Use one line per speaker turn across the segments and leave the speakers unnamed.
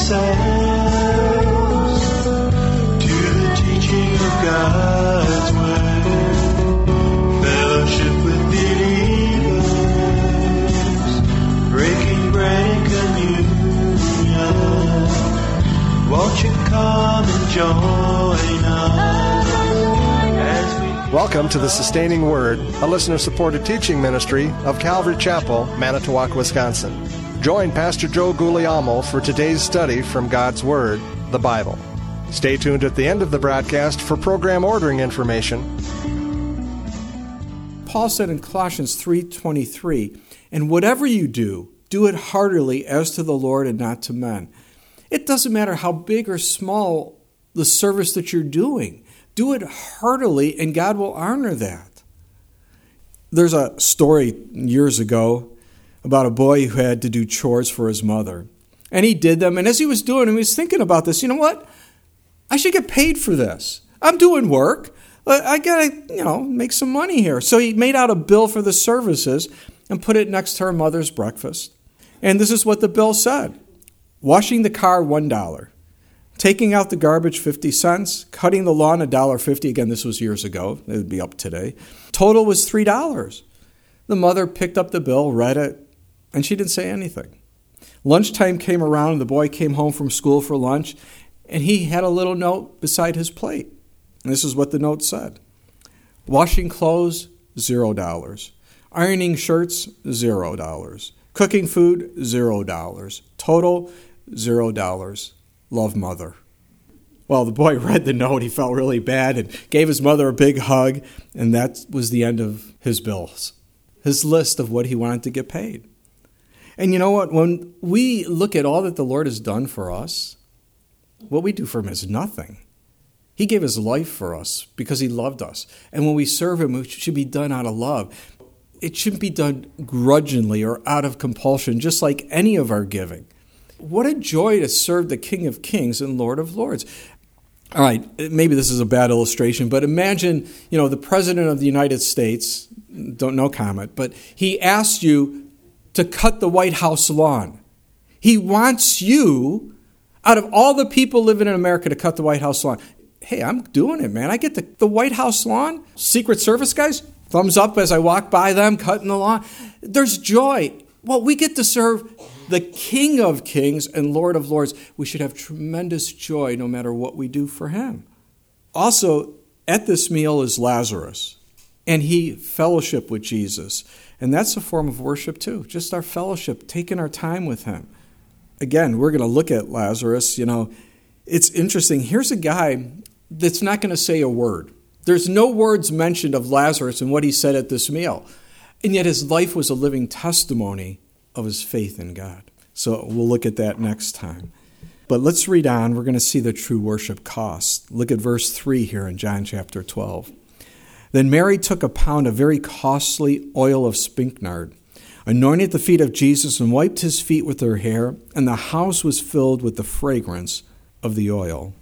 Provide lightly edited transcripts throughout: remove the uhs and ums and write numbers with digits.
ourselves to the teaching of God's Word, fellowship with believers, breaking bread and communion. Won't you come and join us as we...
Welcome to the Sustaining Word, a listener-supported teaching ministry of Calvary Chapel, Manitowoc, Wisconsin. Join Pastor Joe Guglielmo for today's study from God's Word, the Bible. Stay tuned at the end of the broadcast for program ordering information.
Paul said in Colossians 3:23, "And whatever you do, do it heartily as to the Lord and not to men." It doesn't matter how big or small the service that you're doing. Do it heartily, and God will honor that. There's a story years ago about a boy who had to do chores for his mother. And he did them, and as he was doing them, he was thinking about this. You know what? I should get paid for this. I'm doing work. I got to, make some money here. So he made out a bill for the services and put it next to her mother's breakfast. And this is what the bill said. Washing the car, $1. Taking out the garbage, 50 cents. Cutting the lawn, $1.50. Again, this was years ago. It would be up today. Total was $3. The mother picked up the bill, read it, and she didn't say anything. Lunchtime came around, and the boy came home from school for lunch, and he had a little note beside his plate. And this is what the note said. Washing clothes, $0. Ironing shirts, $0. Cooking food, $0. Total, $0. Love, Mother. Well, the boy read the note. He felt really bad and gave his mother a big hug, and that was the end of his bills, his list of what he wanted to get paid. And you know what? When we look at all that the Lord has done for us, what we do for him is nothing. He gave his life for us because he loved us. And when we serve him, it should be done out of love. It shouldn't be done grudgingly or out of compulsion, just like any of our giving. What a joy to serve the King of Kings and Lord of Lords. All right, maybe this is a bad illustration, but imagine, the President of the United States, no comment, but he asked you to cut the White House lawn. He wants you, out of all the people living in America, to cut the White House lawn. Hey, I'm doing it, man. I get the White House lawn. Secret Service guys, thumbs up as I walk by them, cutting the lawn. There's joy. Well, we get to serve the King of Kings and Lord of Lords. We should have tremendous joy no matter what we do for him. Also, at this meal is Lazarus, and he fellowshiped with Jesus. And that's a form of worship too, just our fellowship, taking our time with him. Again, we're going to look at Lazarus. It's interesting. Here's a guy that's not going to say a word. There's no words mentioned of Lazarus and what he said at this meal. And yet his life was a living testimony of his faith in God. So we'll look at that next time. But let's read on. We're going to see the true worship cost. Look at verse 3 here in John chapter 12. Then Mary took a pound of very costly oil of spikenard, anointed the feet of Jesus, and wiped his feet with her hair, and the house was filled with the fragrance of the oil.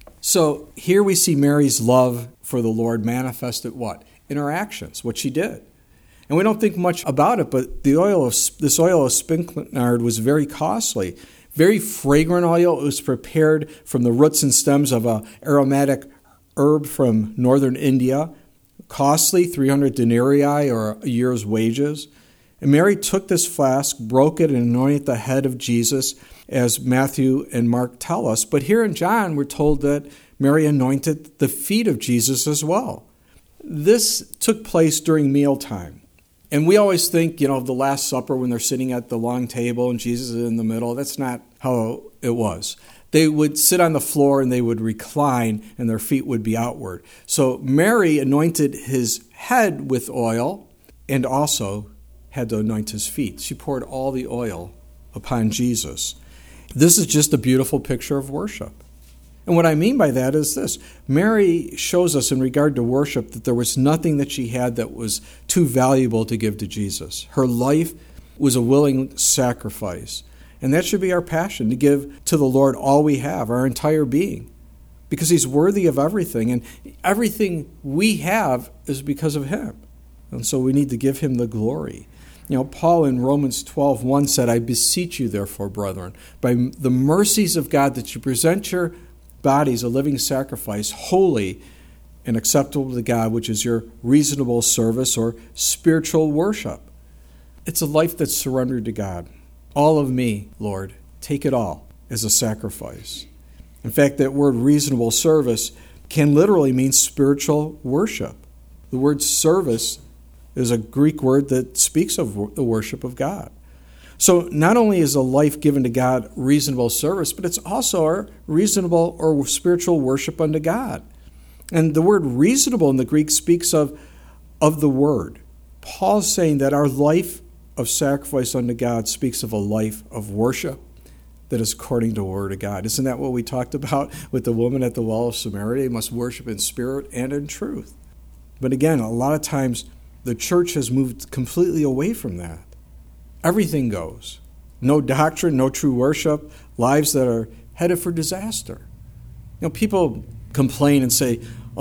So here we see Mary's love for the Lord manifested what? In her actions, what she did. And we don't think much about it, but this oil of spikenard was very costly, very fragrant oil. It was prepared from the roots and stems of an aromatic herb from northern India. Costly, 300 denarii or a year's wages. And Mary took this flask, broke it, and anointed the head of Jesus, as Matthew and Mark tell us. But here in John, we're told that Mary anointed the feet of Jesus as well. This took place during mealtime. And we always think, of the Last Supper when they're sitting at the long table and Jesus is in the middle. That's not how it was. They would sit on the floor and they would recline and their feet would be outward. So Mary anointed his head with oil and also had to anoint his feet. She poured all the oil upon Jesus. This is just a beautiful picture of worship. And what I mean by that is this. Mary shows us in regard to worship that there was nothing that she had that was too valuable to give to Jesus. Her life was a willing sacrifice. And that should be our passion, to give to the Lord all we have, our entire being. Because he's worthy of everything. And everything we have is because of him. And so we need to give him the glory. Paul in Romans 12:1 said, I beseech you, therefore, brethren, by the mercies of God, that you present your bodies a living sacrifice, holy and acceptable to God, which is your reasonable service or spiritual worship. It's a life that's surrendered to God. All of me, Lord, take it all as a sacrifice. In fact, that word reasonable service can literally mean spiritual worship. The word service is a Greek word that speaks of the worship of God. So not only is a life given to God reasonable service, but it's also our reasonable or spiritual worship unto God. And the word reasonable in the Greek speaks of the word. Paul's saying that our life of sacrifice unto God speaks of a life of worship that is according to the word of God. Isn't that what we talked about with the woman at the well of Samaria? They must worship in spirit and in truth. But again, a lot of times the church has moved completely away from that. Everything goes. No doctrine, no true worship, lives that are headed for disaster. People complain and say,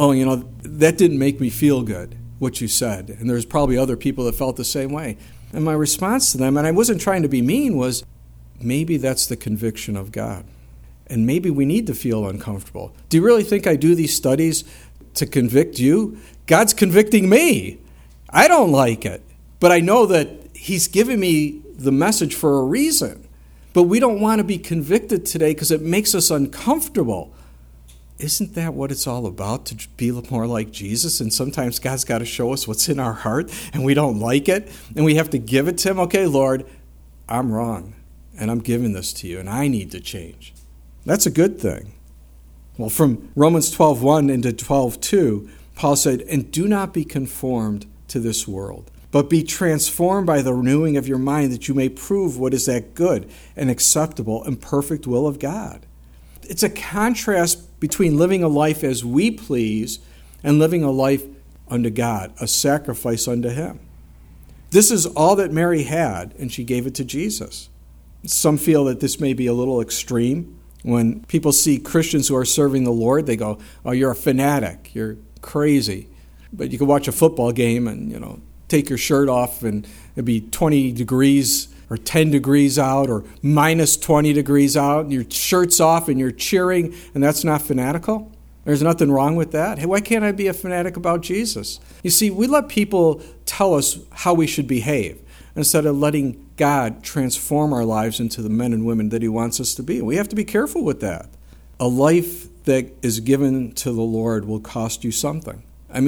that didn't make me feel good, what you said. And there's probably other people that felt the same way. And my response to them, and I wasn't trying to be mean, was maybe that's the conviction of God. And maybe we need to feel uncomfortable. Do you really think I do these studies to convict you? God's convicting me. I don't like it. But I know that He's given me the message for a reason. But we don't want to be convicted today because it makes us uncomfortable. Isn't that what it's all about, to be more like Jesus? And sometimes God's got to show us what's in our heart, and we don't like it, and we have to give it to Him. Okay, Lord, I'm wrong, and I'm giving this to you, and I need to change. That's a good thing. Well, from Romans 12:1 into 12:2, Paul said, and do not be conformed to this world, but be transformed by the renewing of your mind, that you may prove what is that good and acceptable and perfect will of God. It's a contrast between living a life as we please and living a life unto God, a sacrifice unto Him. This is all that Mary had, and she gave it to Jesus. Some feel that this may be a little extreme. When people see Christians who are serving the Lord, they go, oh, you're a fanatic, you're crazy. But you can watch a football game and, take your shirt off and it'd be 20 degrees or 10 degrees out or minus 20 degrees out, and your shirt's off and you're cheering, and that's not fanatical? There's nothing wrong with that. Hey, why can't I be a fanatic about Jesus? You see, we let people tell us how we should behave instead of letting God transform our lives into the men and women that He wants us to be. We have to be careful with that. A life that is given to the Lord will cost you something.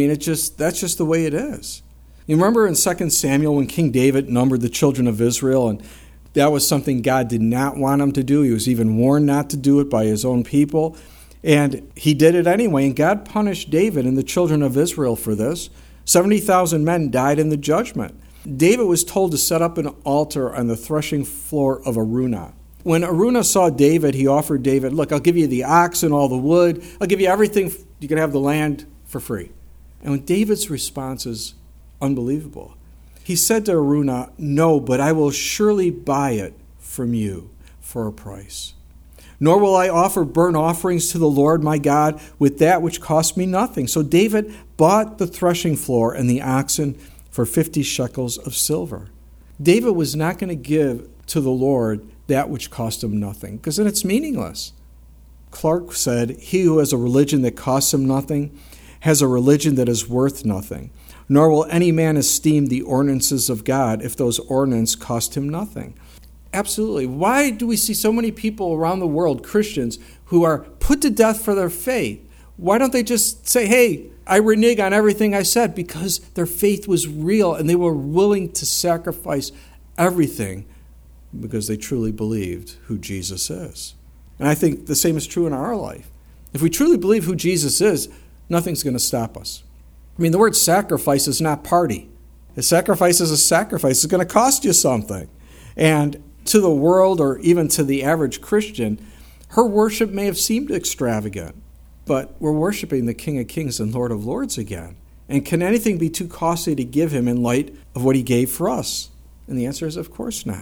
That's just the way it is. You remember in 2 Samuel when King David numbered the children of Israel, and that was something God did not want him to do. He was even warned not to do it by his own people. And he did it anyway, and God punished David and the children of Israel for this. 70,000 men died in the judgment. David was told to set up an altar on the threshing floor of Araunah. When Araunah saw David, he offered David, look, I'll give you the oxen, all the wood. I'll give you everything. You can have the land for free. And when David's response is unbelievable, he said to Araunah, no, but I will surely buy it from you for a price. Nor will I offer burnt offerings to the Lord my God with that which cost me nothing. So David bought the threshing floor and the oxen for 50 shekels of silver. David was not going to give to the Lord that which cost him nothing, because then it's meaningless. Clark said, he who has a religion that costs him nothing has a religion that is worth nothing. Nor will any man esteem the ordinances of God if those ordinances cost him nothing. Absolutely. Why do we see so many people around the world, Christians, who are put to death for their faith? Why don't they just say, hey, I renege on everything I said? Because their faith was real and they were willing to sacrifice everything because they truly believed who Jesus is. And I think the same is true in our life. If we truly believe who Jesus is, nothing's going to stop us. The word sacrifice is not party. A sacrifice is a sacrifice. It's going to cost you something. And to the world, or even to the average Christian, her worship may have seemed extravagant, but we're worshiping the King of Kings and Lord of Lords again. And can anything be too costly to give him in light of what he gave for us? And the answer is, of course not.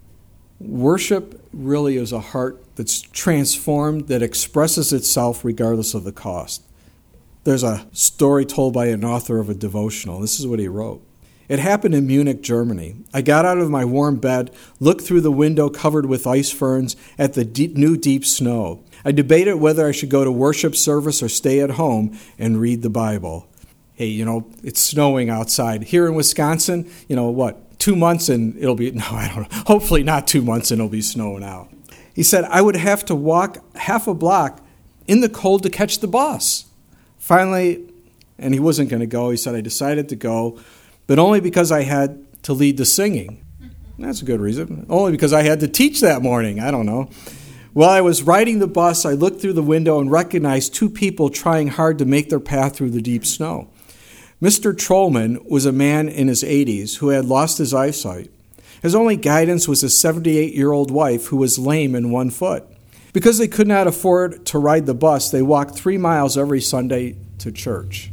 Worship really is a heart that's transformed, that expresses itself regardless of the cost. There's a story told by an author of a devotional. This is what he wrote. It happened in Munich, Germany. I got out of my warm bed, looked through the window covered with ice ferns at the new deep snow. I debated whether I should go to worship service or stay at home and read the Bible. Hey, it's snowing outside. Here in Wisconsin, 2 months and it'll be, no, I don't know. Hopefully not 2 months and it'll be snowing out. He said, I would have to walk half a block in the cold to catch the bus. Finally, and he wasn't going to go, he said, I decided to go, but only because I had to lead the singing. That's a good reason. Only because I had to teach that morning. I don't know. While I was riding the bus, I looked through the window and recognized two people trying hard to make their path through the deep snow. Mr. Trollman was a man in his 80s who had lost his eyesight. His only guidance was his 78-year-old wife, who was lame in one foot. Because they could not afford to ride the bus, they walked 3 miles every Sunday to church.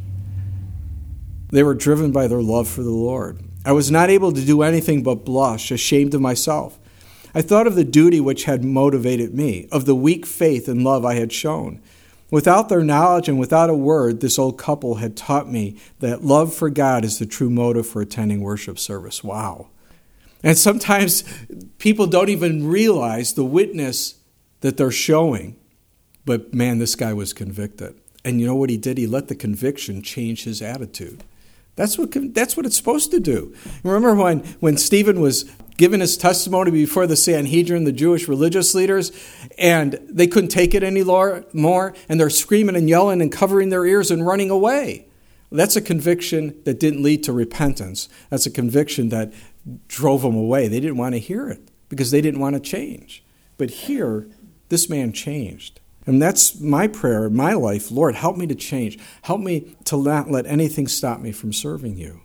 They were driven by their love for the Lord. I was not able to do anything but blush, ashamed of myself. I thought of the duty which had motivated me, of the weak faith and love I had shown. Without their knowledge and without a word, this old couple had taught me that love for God is the true motive for attending worship service. Wow. And sometimes people don't even realize the witness that they're showing. But man, this guy was convicted. And you know what he did? He let the conviction change his attitude. That's what it's supposed to do. Remember when Stephen was giving his testimony before the Sanhedrin, the Jewish religious leaders, and they couldn't take it any more, and they're screaming and yelling and covering their ears and running away. That's a conviction that didn't lead to repentance. That's a conviction that drove them away. They didn't want to hear it because they didn't want to change. But here, this man changed. And that's my prayer in my life. Lord, help me to change. Help me to not let anything stop me from serving you.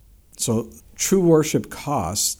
So true worship costs.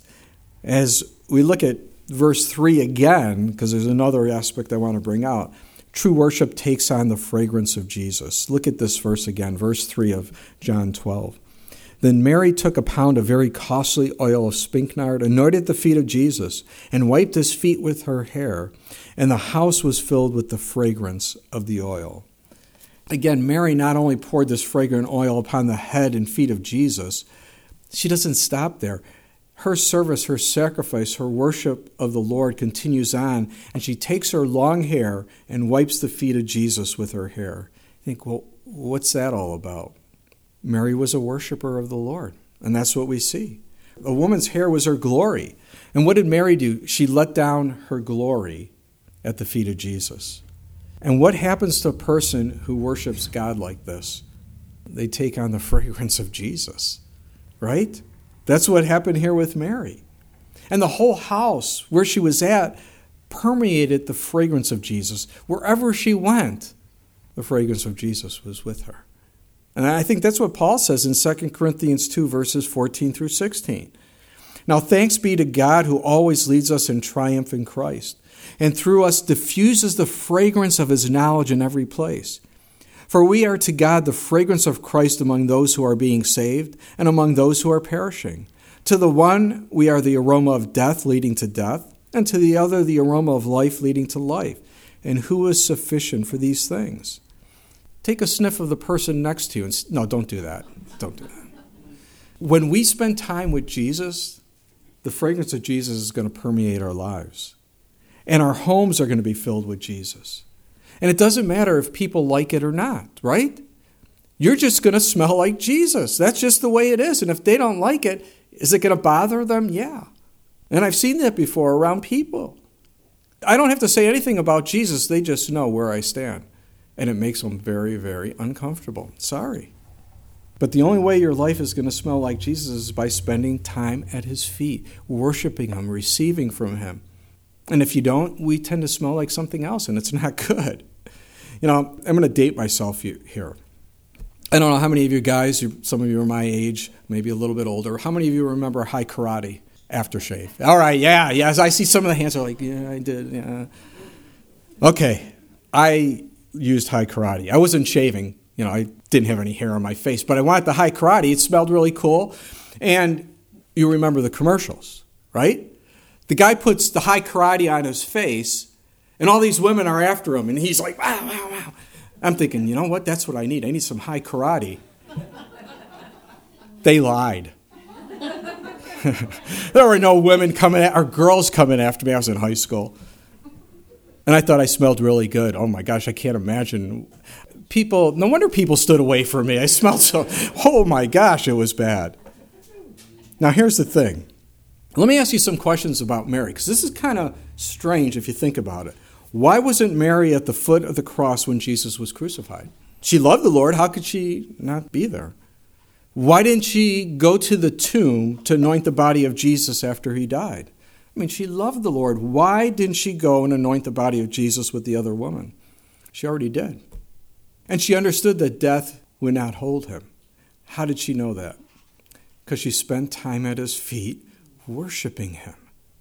As we look at verse 3 again, because there's another aspect I want to bring out, true worship takes on the fragrance of Jesus. Look at this verse again, verse 3 of John 12. Then Mary took a pound of very costly oil of spikenard, anointed the feet of Jesus, and wiped his feet with her hair, and the house was filled with the fragrance of the oil. Again, Mary not only poured this fragrant oil upon the head and feet of Jesus, she doesn't stop there. Her service, her sacrifice, her worship of the Lord continues on, and she takes her long hair and wipes the feet of Jesus with her hair. You think, well, what's that all about? Mary was a worshiper of the Lord, and that's what we see. A woman's hair was her glory. And what did Mary do? She let down her glory at the feet of Jesus. And what happens to a person who worships God like this? They take on the fragrance of Jesus, right? That's what happened here with Mary. And the whole house where she was at permeated the fragrance of Jesus. Wherever she went, the fragrance of Jesus was with her. And I think that's what Paul says in 2 Corinthians 2, verses 14 through 16. Now thanks be to God who always leads us in triumph in Christ, and through us diffuses the fragrance of his knowledge in every place. For we are to God the fragrance of Christ among those who are being saved and among those who are perishing. To the one we are the aroma of death leading to death, and to the other the aroma of life leading to life. And who is sufficient for these things? Take a sniff of the person next to you. No, don't do that. Don't do that. When we spend time with Jesus, the fragrance of Jesus is going to permeate our lives. And our homes are going to be filled with Jesus. And it doesn't matter if people like it or not, right? You're just going to smell like Jesus. That's just the way it is. And if they don't like it, is it going to bother them? Yeah. And I've seen that before around people. I don't have to say anything about Jesus. They just know where I stand. And it makes them very, very uncomfortable. Sorry. But the only way your life is going to smell like Jesus is by spending time at his feet, worshiping him, receiving from him. And if you don't, we tend to smell like something else, and it's not good. I'm going to date myself here. I don't know how many of you guys, some of you are my age, maybe a little bit older, how many of you remember High Karate aftershave? All right, yeah. I see some of the hands are like, yeah, I did, yeah. Okay, I used High Karate. I wasn't shaving. I didn't have any hair on my face, but I wanted the High Karate. It smelled really cool. And you remember the commercials, right? The guy puts the High Karate on his face, and all these women are after him, and he's like, wow, wow, wow. I'm thinking, you know what? That's what I need. I need some High Karate. They lied. There were no women or girls coming after me. I was in high school. And I thought I smelled really good. Oh my gosh, I can't imagine. No wonder people stood away from me. I smelled oh my gosh, it was bad. Now here's the thing. Let me ask you some questions about Mary, because this is kind of strange if you think about it. Why wasn't Mary at the foot of the cross when Jesus was crucified? She loved the Lord. How could she not be there? Why didn't she go to the tomb to anoint the body of Jesus after he died? I mean, she loved the Lord. Why didn't she go and anoint the body of Jesus with the other woman? She already did. And she understood that death would not hold him. How did she know that? Because she spent time at his feet worshiping him.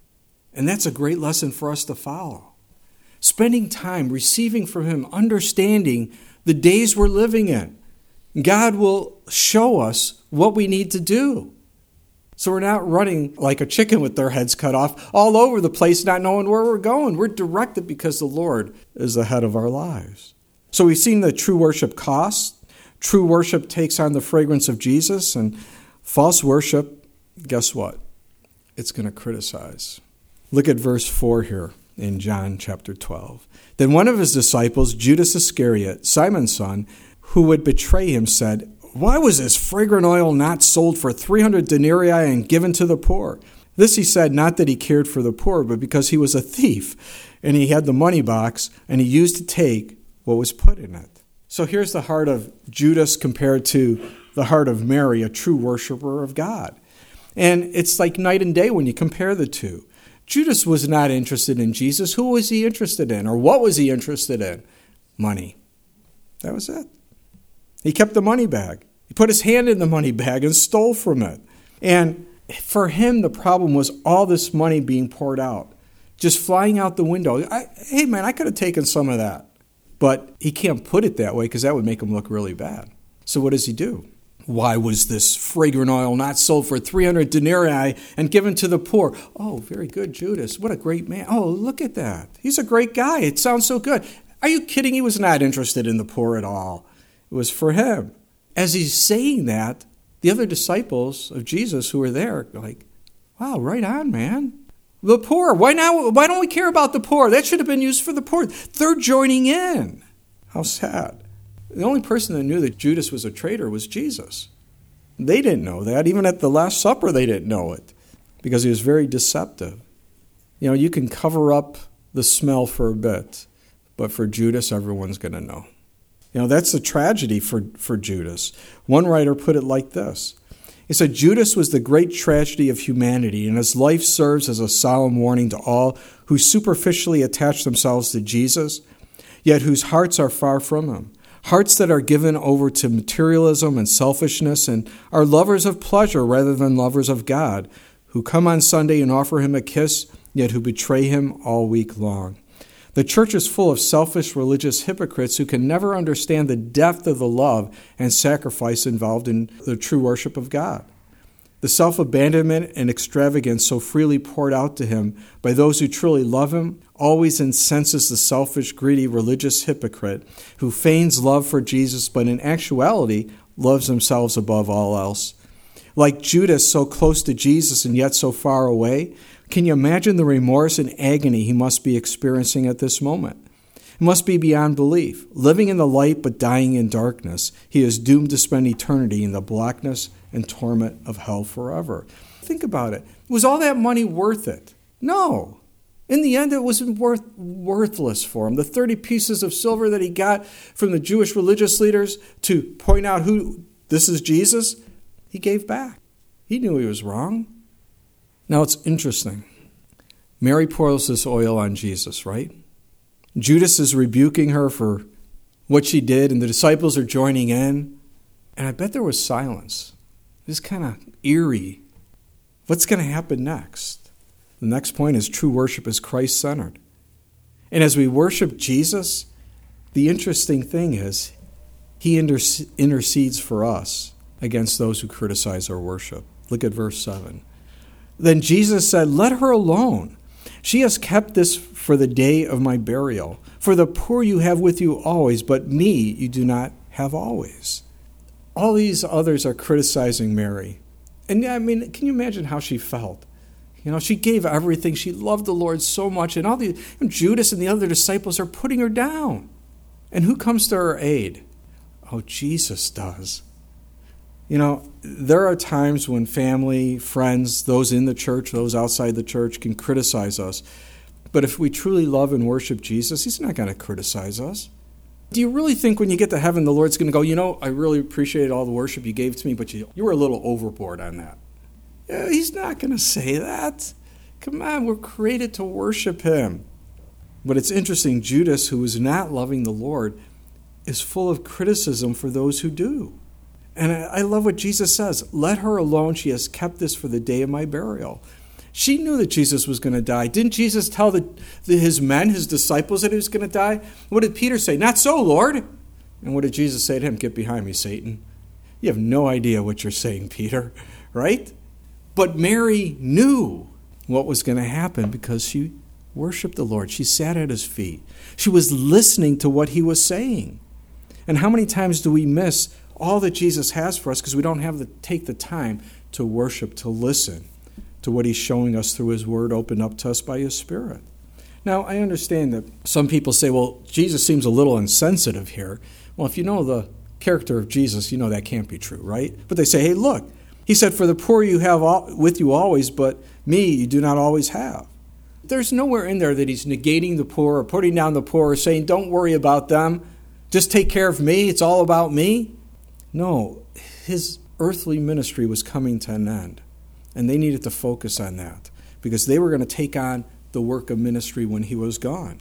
And that's a great lesson for us to follow. Spending time receiving from him, understanding the days we're living in. God will show us what we need to do. So we're not running like a chicken with their heads cut off all over the place, not knowing where we're going. We're directed because the Lord is the head of our lives. So we've seen that true worship costs. True worship takes on the fragrance of Jesus. And false worship, guess what? It's going to criticize. Look at verse 4 here in John chapter 12. Then one of his disciples, Judas Iscariot, Simon's son, who would betray him, said, "Why was this fragrant oil not sold for 300 denarii and given to the poor?" This he said not that he cared for the poor, but because he was a thief, and he had the money box, and he used to take what was put in it. So here's the heart of Judas compared to the heart of Mary, a true worshiper of God. And it's like night and day when you compare the two. Judas was not interested in Jesus. Who was he interested in? Or what was he interested in? Money. That was it. He kept the money bag. He put his hand in the money bag and stole from it. And for him, the problem was all this money being poured out, just flying out the window. Hey, man, I could have taken some of that. But he can't put it that way because that would make him look really bad. So what does he do? Why was this fragrant oil not sold for 300 denarii and given to the poor? Oh, very good, Judas. What a great man. Oh, look at that. He's a great guy. It sounds so good. Are you kidding? He was not interested in the poor at all. It was for him. As he's saying that, the other disciples of Jesus who were there are like, wow, right on, man. The poor. Why don't we care about the poor? That should have been used for the poor. They're joining in. How sad. The only person that knew that Judas was a traitor was Jesus. They didn't know that. Even at the Last Supper, they didn't know it because he was very deceptive. You know, you can cover up the smell for a bit, but for Judas, everyone's going to know. You know, that's a tragedy for Judas. One writer put it like this. He said, Judas was the great tragedy of humanity, and his life serves as a solemn warning to all who superficially attach themselves to Jesus, yet whose hearts are far from him. Hearts that are given over to materialism and selfishness and are lovers of pleasure rather than lovers of God, who come on Sunday and offer him a kiss, yet who betray him all week long. The church is full of selfish religious hypocrites who can never understand the depth of the love and sacrifice involved in the true worship of God. The self-abandonment and extravagance so freely poured out to him by those who truly love him always incenses the selfish, greedy religious hypocrite who feigns love for Jesus but in actuality loves themselves above all else. Like Judas, so close to Jesus and yet so far away, can you imagine the remorse and agony he must be experiencing at this moment? It must be beyond belief. Living in the light but dying in darkness, he is doomed to spend eternity in the blackness and torment of hell forever. Think about it. Was all that money worth it? No. In the end, it was worthless for him. The 30 pieces of silver that he got from the Jewish religious leaders to point out who this is Jesus, he gave back. He knew he was wrong. Now it's interesting. Mary pours this oil on Jesus, right? Judas is rebuking her for what she did, and the disciples are joining in. And I bet there was silence. It's kind of eerie. What's going to happen next? The next point is true worship is Christ-centered. And as we worship Jesus, the interesting thing is he intercedes for us against those who criticize our worship. Look at verse 7. Then Jesus said, "Let her alone. She has kept this for the day of my burial. For the poor you have with you always, but me you do not have always." All these others are criticizing Mary. And I mean, can you imagine how she felt? She gave everything. She loved the Lord so much. And Judas and the other disciples are putting her down. And who comes to her aid? Oh, Jesus does. There are times when family, friends, those in the church, those outside the church can criticize us. But if we truly love and worship Jesus, he's not going to criticize us. Do you really think when you get to heaven, the Lord's going to go, I really appreciate all the worship you gave to me, but you were a little overboard on that? Yeah, he's not going to say that. Come on, we're created to worship him. But it's interesting, Judas, who is not loving the Lord, is full of criticism for those who do. And I love what Jesus says. Let her alone. She has kept this for the day of my burial. She knew that Jesus was going to die. Didn't Jesus tell his men, his disciples, that he was going to die? What did Peter say? Not so, Lord. And what did Jesus say to him? Get behind me, Satan. You have no idea what you're saying, Peter, right? But Mary knew what was going to happen because she worshiped the Lord. She sat at his feet. She was listening to what he was saying. And how many times do we miss all that Jesus has for us because we don't take the time to worship, to listen to what he's showing us through his word, opened up to us by his Spirit? Now, I understand that some people say, well, Jesus seems a little insensitive here. Well, if you know the character of Jesus, you know that can't be true, right? But they say, hey, look, he said, for the poor you have with you always, but me you do not always have. There's nowhere in there that he's negating the poor or putting down the poor or saying, don't worry about them. Just take care of me. It's all about me. No, his earthly ministry was coming to an end. And they needed to focus on that because they were going to take on the work of ministry when he was gone.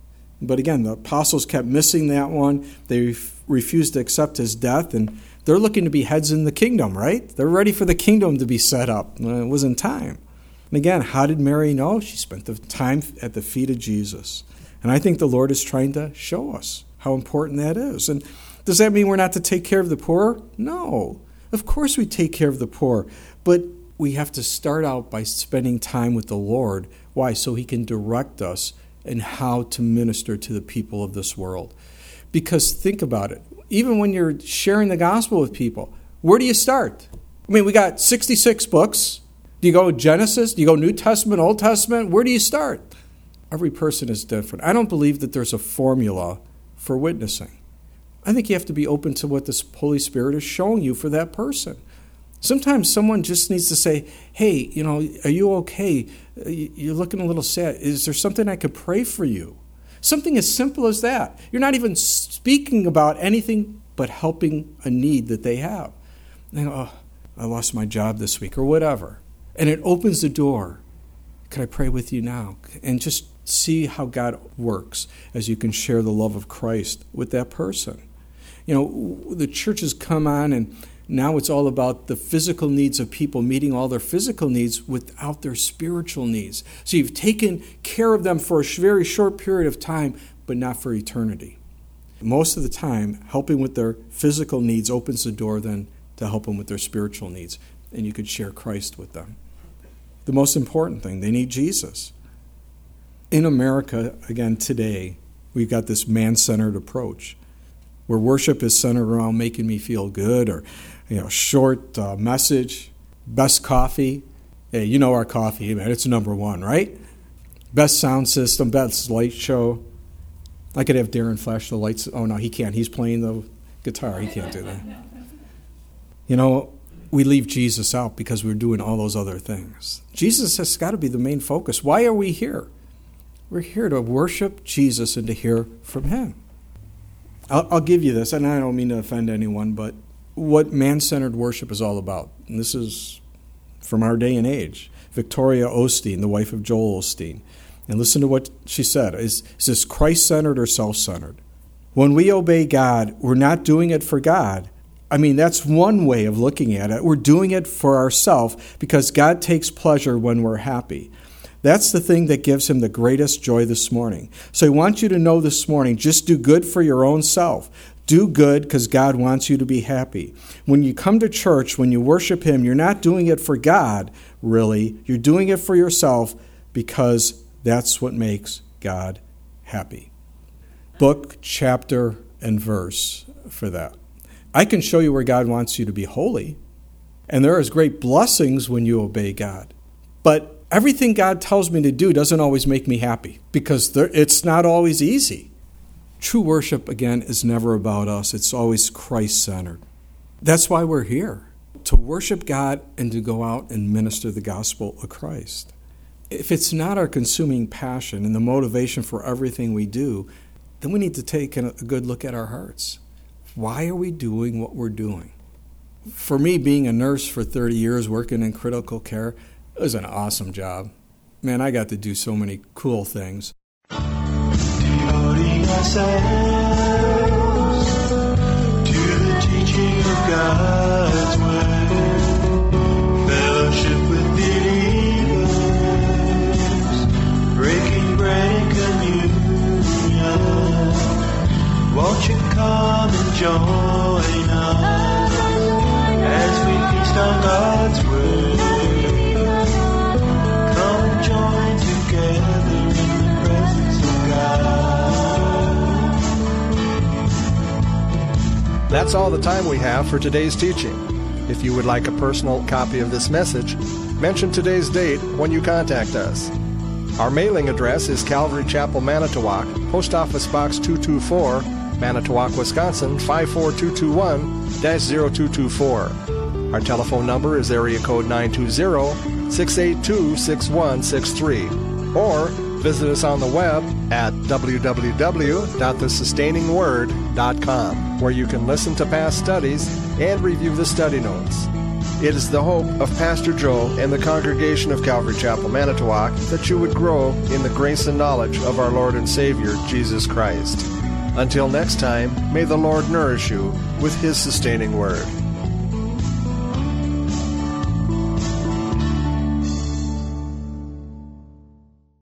But again, the apostles kept missing that one. They refused to accept his death, and they're looking to be heads in the kingdom, right? They're ready for the kingdom to be set up. It wasn't time. And again, how did Mary know? She spent the time at the feet of Jesus. And I think the Lord is trying to show us how important that is. And does that mean we're not to take care of the poor? No. Of course we take care of the poor. But we have to start out by spending time with the Lord. Why? So he can direct us in how to minister to the people of this world. Because think about it. Even when you're sharing the gospel with people, where do you start? I mean, we got 66 books. Do you go Genesis? Do you go New Testament, Old Testament? Where do you start? Every person is different. I don't believe that there's a formula for witnessing. I think you have to be open to what the Holy Spirit is showing you for that person. Sometimes someone just needs to say, hey, are you okay? You're looking a little sad. Is there something I could pray for you? Something as simple as that. You're not even speaking about anything but helping a need that they have. They go, oh, I lost my job this week or whatever. And it opens the door. Could I pray with you now? And just see how God works as you can share the love of Christ with that person. The churches come on and now it's all about the physical needs of people meeting all their physical needs without their spiritual needs. So you've taken care of them for a very short period of time, but not for eternity. Most of the time, helping with their physical needs opens the door then to help them with their spiritual needs, and you could share Christ with them. The most important thing, they need Jesus. In America, again, today, we've got this man-centered approach where worship is centered around making me feel good or short message, best coffee. Hey, you know our coffee, man. It's number one, right? Best sound system, best light show. I could have Darren flash the lights. Oh, no, he can't. He's playing the guitar. He can't do that. We leave Jesus out because we're doing all those other things. Jesus has got to be the main focus. Why are we here? We're here to worship Jesus and to hear from him. I'll give you this, and I don't mean to offend anyone, but what man-centered worship is all about. And this is from our day and age. Victoria Osteen, the wife of Joel Osteen. And listen to what she said. Is this Christ-centered or self-centered? When we obey God, we're not doing it for God. I mean, that's one way of looking at it. We're doing it for ourselves because God takes pleasure when we're happy. That's the thing that gives him the greatest joy this morning. So I want you to know this morning, just do good for your own self. Do good because God wants you to be happy. When you come to church, when you worship him, you're not doing it for God, really. You're doing it for yourself because that's what makes God happy. Book, chapter, and verse for that. I can show you where God wants you to be holy. And there is great blessings when you obey God. But everything God tells me to do doesn't always make me happy because it's not always easy. True worship, again, is never about us. It's always Christ-centered. That's why we're here, to worship God and to go out and minister the gospel of Christ. If it's not our consuming passion and the motivation for everything we do, then we need to take a good look at our hearts. Why are we doing what we're doing? For me, being a nurse for 30 years, working in critical care, it was an awesome job. Man, I got to do so many cool things.
Devoting ourselves to the teaching of God's word, fellowship with believers, breaking bread and communion. Won't you come and join us as we feast on God's word? Come and join together in the presence of God.
That's all the time we have for today's teaching. If you would like a personal copy of this message, mention today's date when you contact us. Our mailing address is Calvary Chapel, Manitowoc, Post Office Box 224, Manitowoc, Wisconsin 54221-0224. Our telephone number is area code 920-682-6163. Or visit us on the web at www.thesustainingword.com, where you can listen to past studies and review the study notes. It is the hope of Pastor Joe and the congregation of Calvary Chapel, Manitowoc, that you would grow in the grace and knowledge of our Lord and Savior, Jesus Christ. Until next time, may the Lord nourish you with His sustaining word.